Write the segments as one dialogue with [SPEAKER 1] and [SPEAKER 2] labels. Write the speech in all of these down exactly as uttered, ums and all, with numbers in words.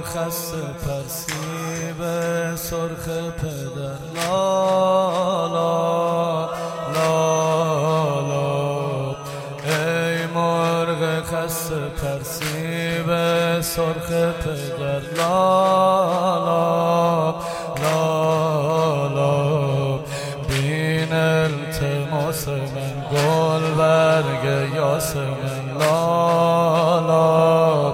[SPEAKER 1] خسته پرسیب سرخ پدر لا لا لا لا ای مرغ خسته پرسیب سرخ پدر لا لا لا لا بین التماس من گل برگ یاس من لا لا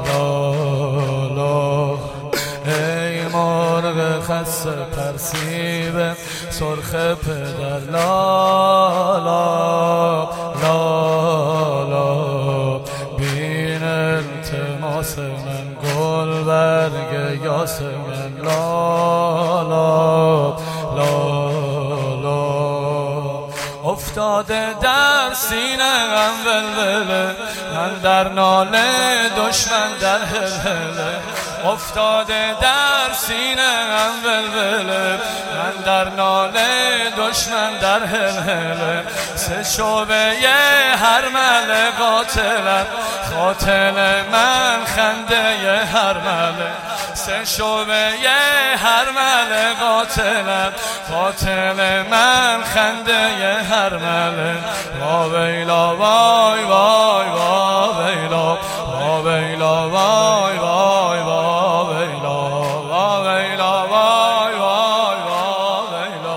[SPEAKER 1] لا ای مرغ خسته پرسیب سرخ پدر لا لا لا لا بین التماس من گل برگ یاس من لا لا لا افتاده در سینه غم ولوله من در ناله دشمن در هلهله افتاده در سینه غم ولوله من در ناله دشمن در هلهله سه شعبه هر مله قاتلم قاتل من خنده هر مله سه شعبه هر مله قاتلم قاتل من خنده هر مله وا ویلا وای وای وا ویلا وا ویلا وای وای وا ویلا وا ویلا وای وای وا ویلا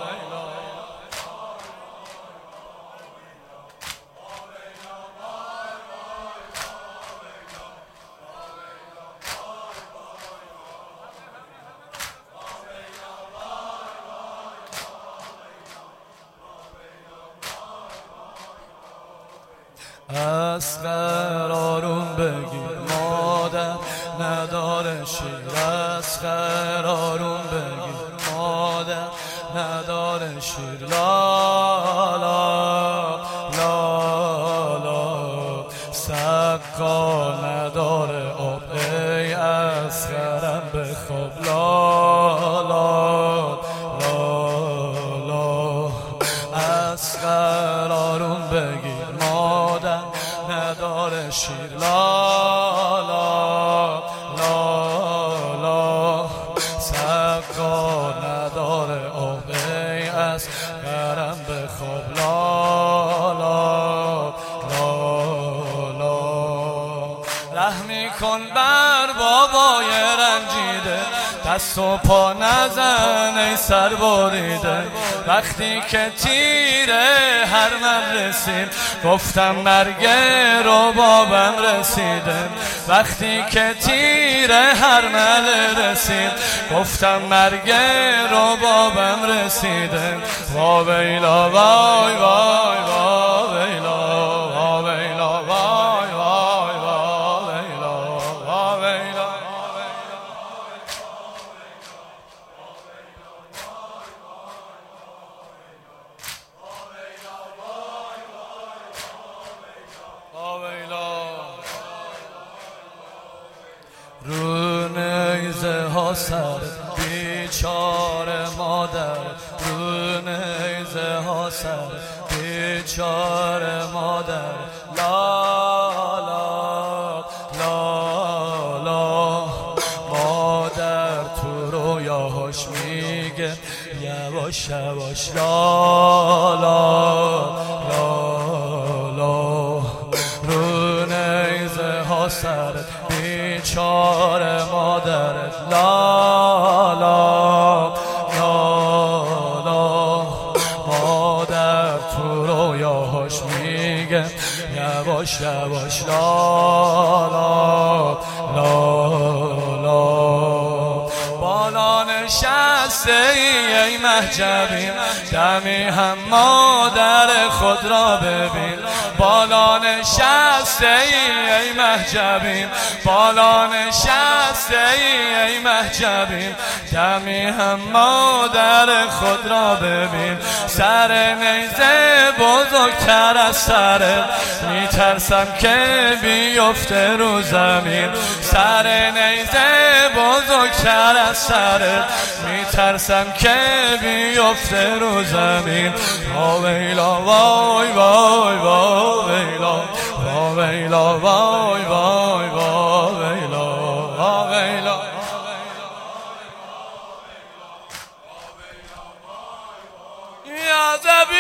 [SPEAKER 1] از قرارون بگیر مادر نداره شیر از قرارون بگیر مادر نداره شیر لا لا لا لا سقا نداره آب ای از قرم بخواب لا لا لا لا از قرارون بگیر مادر نداره شیر لا لا لا لا سقا نداره آب ای از قرم بخواب لا لا لا لا رحمی کن بر بابای رنجیده دست و پا نزن ای سر بریده وقتی که تیره هر من رسید گفتم مرگ رو بابم رسیده وقتی که تیره هر من رسید گفتم مرگ رو بابم رسیده وا ویلا وای وای وا ویلا وا ویلا وای وای وا ویلا وا ویلا رو نیزه ها سر بیچاره مادر رو نیزه ها سر بیچاره مادر لا لا لا لا مادر تو رویاهاش میگه یواش یواش لا لا لا لا رو نیزه ها سر بیچاره مادرت لا لا لا لا مادر تو رویاهاش میگه یواش یواش لا لا لا لا بالا نشسته ای ای محجبین دمی هم مادر خود را ببین بالا نشسته ای ای محجبین بالا نشسته ای ای محجبین دمی هم مادر خود را ببین سر نیزه بزرگتر از سرت میترسم که بیفته رو زمین سر نیزه بزرگتر از سرت میترسم که بیفته رو زمین وا ویلا وای وای وا ویلا وا ویلا وای وای وا ویلا وا ویلا زبی